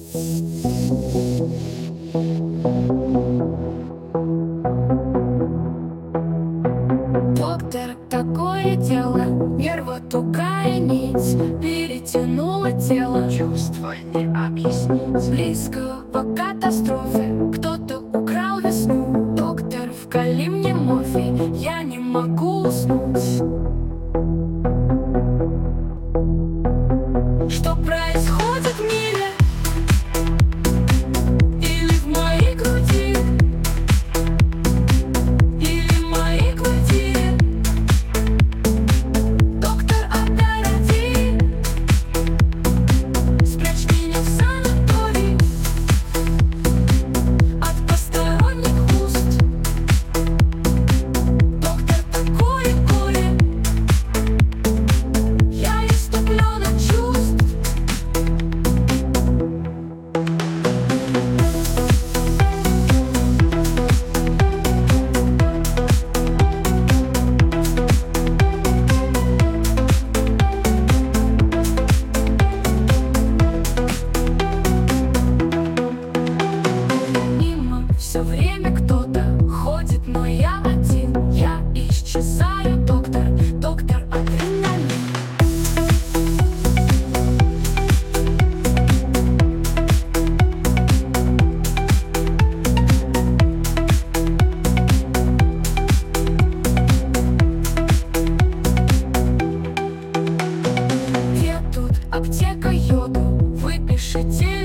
Доктор, такое дело, нерва тугая нить перетянула тело, чувства не объяснить. близкого катастрофы кто-то украл весну. Доктор, вколи мне морфий, я не могу уснуть. Что происходит в мире? Или в моей груди? Или в моей квартире? Доктор, отдохни, спрячь меня в санаторий от посторонних уст. Доктор, такое горе, я иступлен от чувств. Мимо все время кто-то ходит, но я один. Я исчезаю, доктор, доктор, адреналин. Где тут аптека йоду? Выпишите